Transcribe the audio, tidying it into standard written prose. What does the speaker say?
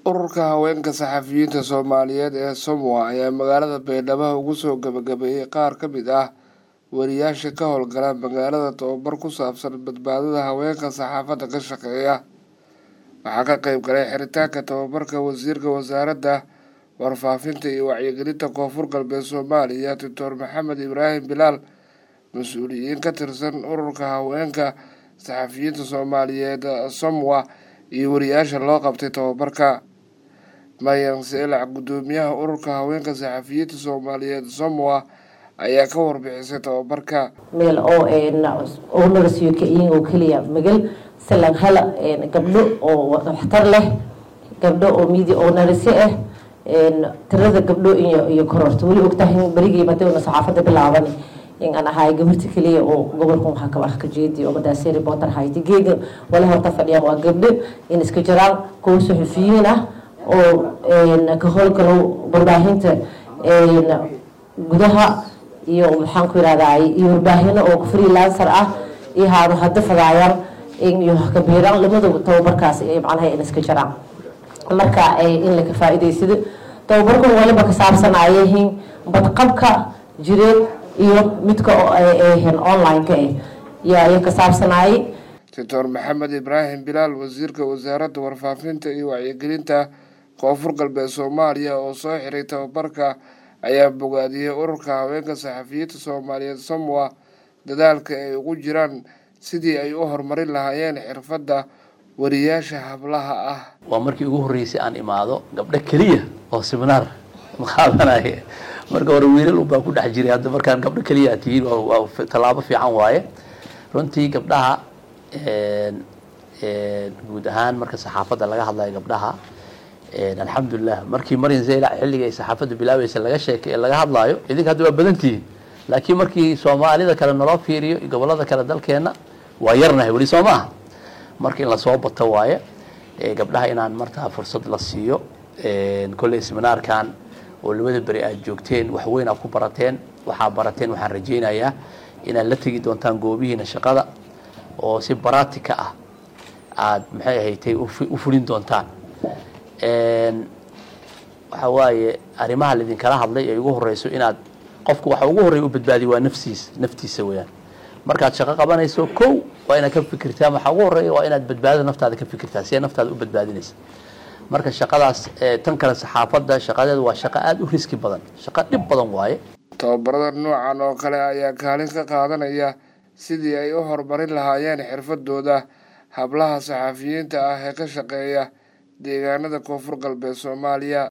Ururka haweenka saxafiyiinta Soomaaliyeed ee Somwa ayaa magaalada Baydhabo ugu soo gabagabeeyay qaar ka mid ah wariyaasha ka howlgala magaalada tababar ku saabsan badbaadada haweenka saxaafadda ka shaqeeya. Waxaa ka qayb galay xiritaanka tababarka wasiirka wasaaradda warfaafinta iyo wacyigelinta Koonfur Galbeed Soomaaliya Dr. Maxamed Ibraahim Bilaal, mas'uuliyiin ka tirsan ururka haweenka saxafiyiinta Soomaaliyeed Somwa iyo wariyaasha loo qabtay tababarka. Mayan Seelac, gudoomiyaha ururka haweenka saxafiyiinta Soomaaliyeed Somwa, ayaa ka warbixisay tababarka. meel oo narasiyo kaiin oo kaliya magal salan hala gabdho oo waxtar leh, gabdho oo media oo narasi ah, tirada gabdho iyo kororto wali ogtahay barigii madawna saxaafadda bilaaban in aan ahay gabarta kaliya oo gobolka waxa ka wax ka jeedi oo madaasay reporter hayti geega wala horta fadhiya waa gabdho in iska jiraan kuwa saxafiyiin ah oo ka howlgalo warbaahinta gudaha iyo waxaan ku yiraahdaa iyo warbaahinno oo freelancer ah iyo hadda fadayaan iyo ka beeraan lamada tababarkaas ay macnaha in iska jiraan marka in la ka faa'iideysado tababarku waliba ka saabsanayeen badqabka jireed iyo midka online-ka yaa ka saabsanayay. Dr. Maxamed Ibraahim Bilaal, wasiirka wasaaradda warfaafinta iyo wacyigelinta Koonfur Galbeed Soomaaliya oo soo xiray tababarka, ayaa bogaadiyay ururka haweenka saxafiyiinta Soomaaliyeed Somwa dadaalka ay ugu jiraan sidii ay u horumarin lahaayeen xirfadda wariyaasha hablaha ah. Waa markii ugu horeysay aan imaado gabdho kaliya oo seminar maqaadanaya. Marka hore wiilal baa ku dhex jiray, hadda markaan gabdho kaliya tihiin waa talaabo fiican waaye. Runtii gabdhaha guud ahaan marka saxaafadda laga hadlayo gabdhaha alxamdulillah markii Marin Seelac xilligay saxaafadda bilaabaysa laga sheekay laga hadlayo idinka hadda waa badantii, laakiin markii Soomaalida kale naloo fiiriyo gobolada kale dalkeena waa yarnahay wali Soomaaliya. Markii la soo bato waaye gabdhaha inaan martaa fursad la siiyo kulay seminaarkan oo labada bari aad joogteen wax weyn aad ku barateen, waxaan rajeynayaa inaad la tagi doontaan goobihiina shaqada oo si baraatika ah aad maxay ahayd u fulin doontaan. waxa waaye arrimaha la idin kala hadlay ee ugu horeyso inaad qofku waxa ugu horeeyo u badbaadiyo waa naftiisa weeyaan. markaad shaqo qabanayso kow waa inaad ka fikirtaa waxa ugu horeeyo waa inaad badbaadada naftaada ka fikirtaa si naftaada u badbaadinaysa. marka shaqadaas tan kale saxaafadda shaqadeedu waa shaqo aad u riski badan, shaqo dhib badan waaye. tababarada noocan oo kale ayaa kaalin ka qaadanaya sidii ay u horumarin lahaayeen xirfadooda hablaha saxafiyiinta ah ee ka shaqeeya deegaanada Koonfur Galbeed Soomaaliya.